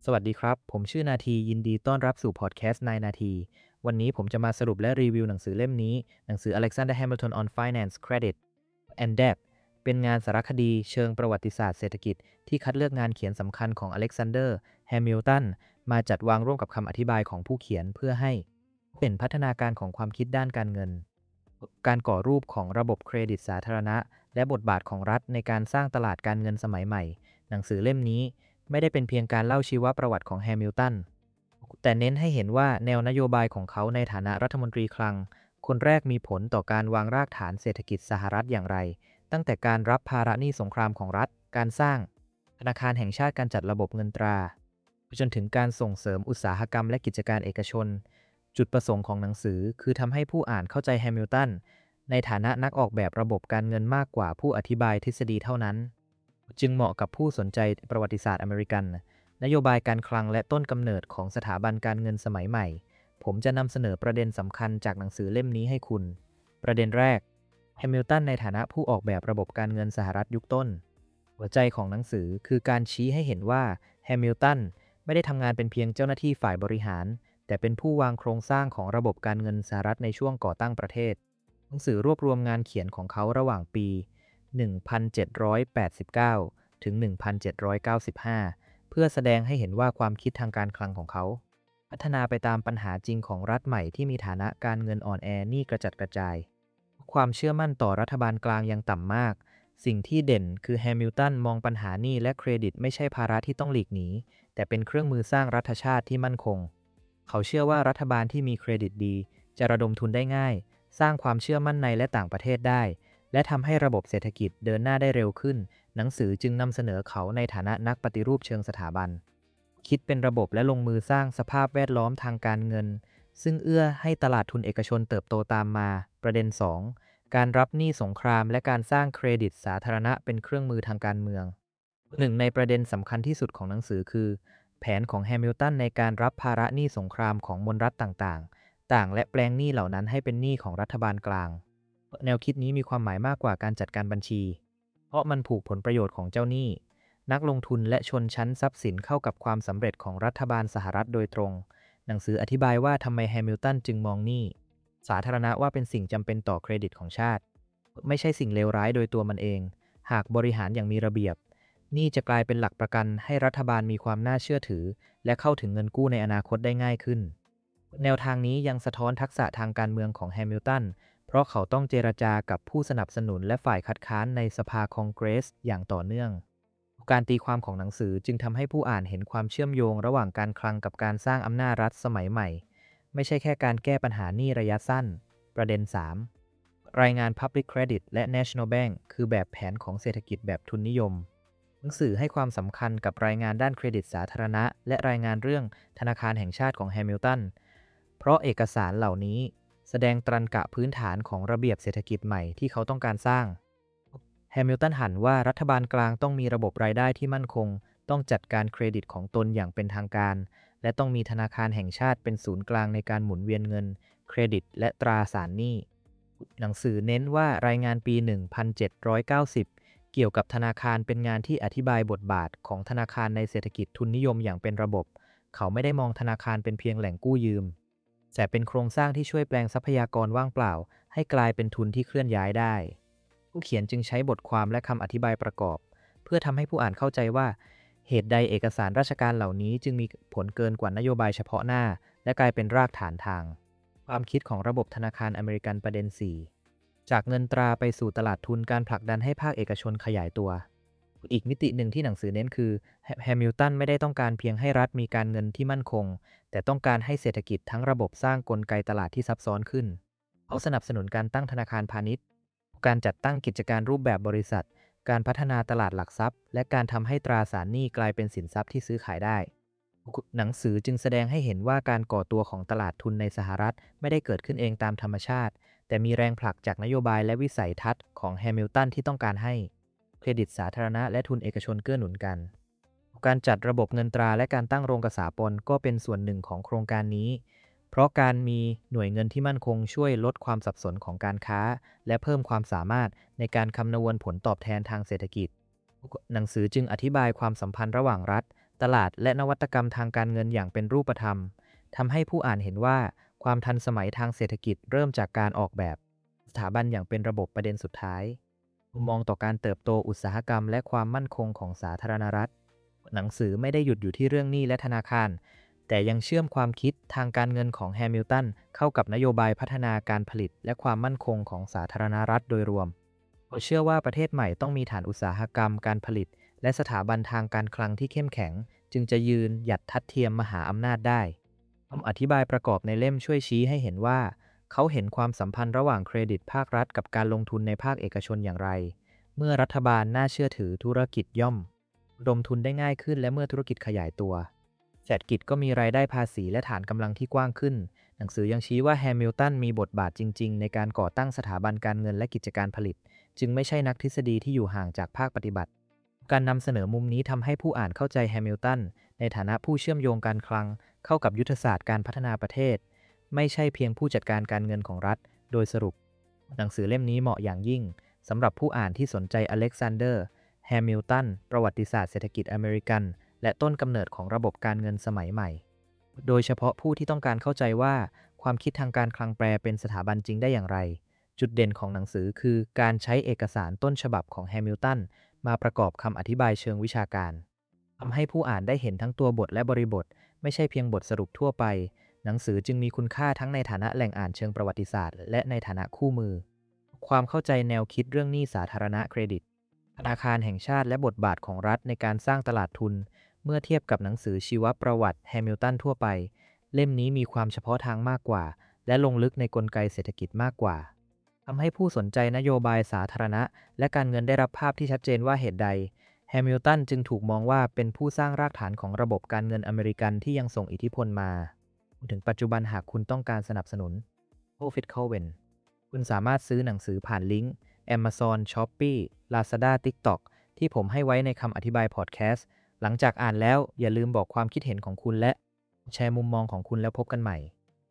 สวัสดีครับ ผมชื่อนาทียินดีต้อนรับสู่พอดแคสต์นายนาทีวันนี้ผมจะมาสรุปและรีวิวหนังสือเล่มนี้หนังสือ Alexander Hamilton on Finance Credit and Debt เป็นงานสารคดีเชิงประวัติศาสตร์เศรษฐกิจที่คัดเลือกงานเขียนสำคัญของ Alexander Hamilton มาจัดวางร่วมกับคำอธิบายของผู้เขียนเพื่อให้เป็นพัฒนาการของความคิดด้านการเงินการก่อรูปของระบบเครดิตสาธารณะและบทบาทของรัฐในการสร้างตลาดการเงินสมัยใหม่หนังสือเล่มนี้ ไม่ได้เป็นเพียงการเล่าชีวประวัติของแฮมิลตันแต่เน้นให้เห็นว่าแนวนโยบายของเขาในฐานะรัฐมนตรีคลังคนแรกมีผลต่อการวางรากฐานเศรษฐกิจสหรัฐอย่างไร ตั้งแต่การรับภาระหนี้สงครามของรัฐ การสร้างธนาคารแห่งชาติการจัดระบบเงินตราจนถึงการส่งเสริมอุตสาหกรรมและกิจการเอกชน จุดประสงค์ของหนังสือคือทำให้ผู้อ่านเข้าใจแฮมิลตันในฐานะนักออกแบบระบบการเงินมากกว่าผู้อธิบายทฤษฎีเท่านั้น จึงเหมาะกับผู้สนใจประวัติศาสตร์อเมริกันนโยบายการคลังและต้นกำเนิดของสถาบันการเงินสมัยใหม่ผมจะนำเสนอประเด็นสำคัญจากหนังสือเล่มนี้ให้คุณประเด็นแรกแฮมิลตันในฐานะผู้ออกแบบระบบการเงินสหรัฐยุคต้นหัวใจของหนังสือคือการชี้ให้เห็นว่าแฮมิลตันไม่ได้ทำงานเป็นเพียงเจ้าหน้าที่ฝ่ายบริหารแต่เป็นผู้วางโครงสร้างของระบบการเงินสหรัฐในช่วงก่อตั้งประเทศหนังสือรวบรวมงานเขียนของเขาระหว่างปี1789 ถึง 1795 เพื่อแสดงให้เห็นว่าความคิดทางการคลังของเขาพัฒนาไปตามปัญหาจริงของรัฐใหม่ที่มีฐานะการเงินอ่อนแอหนี้กระจัดกระจายความเชื่อมั่นต่อรัฐบาลกลางยังต่ำมากสิ่งที่เด่นคือแฮมิลตันมองปัญหาหนี้และเครดิตไม่ใช่ภาระที่ต้องหลีกหนีแต่เป็นเครื่องมือสร้างรัฐชาติที่มั่นคงเขาเชื่อว่ารัฐบาลที่มีเครดิตดีจะระดมทุนได้ง่ายสร้างความเชื่อมั่นในและต่างประเทศได้และทำให้ระบบเศรษฐกิจเดินหน้าได้เร็วขึ้นหนังสือจึงนำเสนอเขาในฐานะนักปฏิรูปเชิงสถาบันคิดเป็นระบบและลงมือสร้างสภาพแวดล้อมทางการเงินซึ่งเอื้อให้ตลาดทุนเอกชนเติบโตตามมาประเด็น2การรับหนี้สงครามและการสร้างเครดิตสาธารณะเป็นเครื่องมือทางการเมืองหนึ่งในประเด็นสำคัญที่สุดของหนังสือคือแผนของแฮมิลตันในการรับภาระหนี้สงครามของมลรัฐต่างๆและแปลงหนี้เหล่านั้นให้เป็นหนี้ของรัฐบาลกลางแนวคิดนี้มีความหมายมากกว่าการจัดการบัญชีเพราะมันผูกผลประโยชน์ของเจ้าหนี้นักลงทุนและชนชั้นทรัพย์สินเข้ากับความสำเร็จของรัฐบาลสหรัฐโดยตรงหนังสืออธิบายว่าทำไมแฮมิลตันจึงมองหนี้สาธารณะว่าเป็นสิ่งจำเป็นต่อเครดิตของชาติไม่ใช่สิ่งเลวร้ายโดยตัวมันเองหากบริหารอย่างมีระเบียบหนี้จะกลายเป็นหลักประกันให้รัฐบาลมีความน่าเชื่อถือและเข้าถึงเงินกู้ในอนาคตได้ง่ายขึ้นแนวทางนี้ยังสะท้อนทักษะทางการเมืองของแฮมิลตันเพราะเขาต้องเจรจากับผู้สนับสนุนและฝ่ายคัดค้านในสภาคองเกรสอย่างต่อเนื่องการตีความของหนังสือจึงทำให้ผู้อ่านเห็นความเชื่อมโยงระหว่างการคลังกับการสร้างอำนาจรัฐสมัยใหม่ไม่ใช่แค่การแก้ปัญหาหนี้ระยะสั้นประเด็น3รายงาน Public Credit และ National Bank คือแบบแผนของเศรษฐกิจแบบทุนนิยมหนังสือให้ความสำคัญกับรายงานด้านเครดิตสาธารณะและรายงานเรื่องธนาคารแห่งชาติของแฮมิลตันเพราะเอกสารเหล่านี้แสดงตรรกะพื้นฐานของระเบียบเศรษฐกิจใหม่ที่เขาต้องการสร้างแฮมิลตันหันว่ารัฐบาลกลางต้องมีระบบรายได้ที่มั่นคงต้องจัดการเครดิตของตนอย่างเป็นทางการและต้องมีธนาคารแห่งชาติเป็นศูนย์กลางในการหมุนเวียนเงินเครดิตและตราสารหนี้หนังสือเน้นว่ารายงานปี 1790 เกี่ยวกับธนาคารเป็นงานที่อธิบายบทบาทของธนาคารในเศรษฐกิจทุนนิยมอย่างเป็นระบบเขาไม่ได้มองธนาคารเป็นเพียงแหล่งกู้ยืมแต่เป็นโครงสร้างที่ช่วยแปลงทรัพยากรว่างเปล่าให้กลายเป็นทุนที่เคลื่อนย้ายได้ผู้เขียนจึงใช้บทความและคำอธิบายประกอบเพื่อทำให้ผู้อ่านเข้าใจว่าเหตุใดเอกสารราชการเหล่านี้จึงมีผลเกินกว่านโยบายเฉพาะหน้าและกลายเป็นรากฐานทางความคิดของระบบธนาคารอเมริกันประเด็น4จากเงินตราไปสู่ตลาดทุนการผลักดันให้ภาคเอกชนขยายตัวอีกมิติหนึ่งที่หนังสือเน้นคือแฮมิลตันไม่ได้ต้องการเพียงให้รัฐมีการเงินที่มั่นคงแต่ต้องการให้เศรษฐกิจทั้งระบบสร้างกลไกตลาดที่ซับซ้อนขึ้นเขาสนับสนุนการตั้งธนาคารพาณิชย์การจัดตั้งกิจการรูปแบบบริษัทการพัฒนาตลาดหลักทรัพย์และการทำให้ตราสารหนี้กลายเป็นสินทรัพย์ที่ซื้อขายได้หนังสือจึงแสดงให้เห็นว่าการก่อตัวของตลาดทุนในสหรัฐไม่ได้เกิดขึ้นเองตามธรรมชาติแต่มีแรงผลักจากนโยบายและวิสัยทัศน์ของแฮมิลตันที่ต้องการให้เครดิตสาธารณะและทุนเอกชนเกื้อหนุนกันการจัดระบบเงินตราและการตั้งโรงกษาปณก็เป็นส่วนหนึ่งของโครงการนี้เพราะการมีหน่วยเงินที่มั่นคงช่วยลดความสับสนของการค้าและเพิ่มความสามารถในการคำนวณผลตอบแทนทางเศรษฐกิจหนังสือจึงอธิบายความสัมพันธ์ระหว่างรัฐตลาดและนวัตกรรมทางการเงินอย่างเป็นรูปธรรมทำให้ผู้อ่านเห็นว่าความทันสมัยทางเศรษฐกิจเริ่มจากการออกแบบสถาบันอย่างเป็นระบบประเด็นสุดท้ายมุมมองต่อการเติบโตอุตสาหกรรมและความมั่นคงของสาธารณรัฐหนังสือไม่ได้หยุดอยู่ที่เรื่องหนี้และธนาคารแต่ยังเชื่อมความคิดทางการเงินของแฮมิลตันเข้ากับนโยบายพัฒนาการผลิตและความมั่นคงของสาธารณรัฐโดยรวมเขาเชื่อว่าประเทศใหม่ต้องมีฐานอุตสาหกรรมการผลิตและสถาบันทางการคลังที่เข้มแข็งจึงจะยืนหยัดทัดเทียมมหาอำนาจได้คำอธิบายประกอบในเล่มช่วยชี้ให้เห็นว่าเขาเห็นความสัมพันธ์ระหว่างเครดิตภาครัฐกับการลงทุนในภาคเอกชนอย่างไรเมื่อรัฐบาลน่าเชื่อถือธุรกิจย่อมระดมทุนได้ง่ายขึ้นและเมื่อธุรกิจขยายตัวเศรษฐกิจก็มีรายได้ภาษีและฐานกำลังที่กว้างขึ้นหนังสือยังชี้ว่าแฮมิลตันมีบทบาทจริงๆในการก่อตั้งสถาบันการเงินและกิจการผลิตจึงไม่ใช่นักทฤษฎีที่อยู่ห่างจากภาคปฏิบัติการนำเสนอมุมนี้ทำให้ผู้อ่านเข้าใจแฮมิลตันในฐานะผู้เชื่อมโยงการคลังเข้ากับยุทธศาสตร์การพัฒนาประเทศไม่ใช่เพียงผู้จัดการการเงินของรัฐโดยสรุปหนังสือเล่มนี้เหมาะอย่างยิ่งสำหรับผู้อ่านที่สนใจอเล็กซานเดอร์แฮมิลตันประวัติศาสตร์เศรษฐกิจอเมริกันและต้นกำเนิดของระบบการเงินสมัยใหม่โดยเฉพาะผู้ที่ต้องการเข้าใจว่าความคิดทางการคลังแปรเป็นสถาบันจริงได้อย่างไรจุดเด่นของหนังสือคือการใช้เอกสารต้นฉบับของแฮมิลตันมาประกอบคำอธิบายเชิงวิชาการทำให้ผู้อ่านได้เห็นทั้งตัวบทและบริบทไม่ใช่เพียงบทสรุปทั่วไปหนังสือจึงมีคุณค่าทั้งในฐานะแหล่งอ่านเชิงประวัติศาสตร์และในฐานะคู่มือความเข้าใจแนวคิดเรื่องหนี้สาธารณะเครดิตธนาคารแห่งชาติและบทบาทของรัฐในการสร้างตลาดทุนเมื่อเทียบกับหนังสือชีวประวัติแฮมิลตันทั่วไปเล่มนี้มีความเฉพาะทางมากกว่าและลงลึกในกลไกเศรษฐกิจมากกว่าทำให้ผู้สนใจนโยบายสาธารณะและการเงินได้รับภาพที่ชัดเจนว่าเหตุใดแฮมิลตันจึงถูกมองว่าเป็นผู้สร้างรากฐานของระบบการเงินอเมริกันที่ยังส่งอิทธิพลมาถึงปัจจุบันหากคุณต้องการสนับสนุน Profit Coven คุณสามารถซื้อหนังสือผ่านลิงก์ Amazon, Shopee, Lazada, TikTok ที่ผมให้ไว้ในคำอธิบายพอดแคสต์หลังจากอ่านแล้วอย่าลืมบอกความคิดเห็นของคุณและแชร์มุมมองของคุณแล้วพบกันใหม่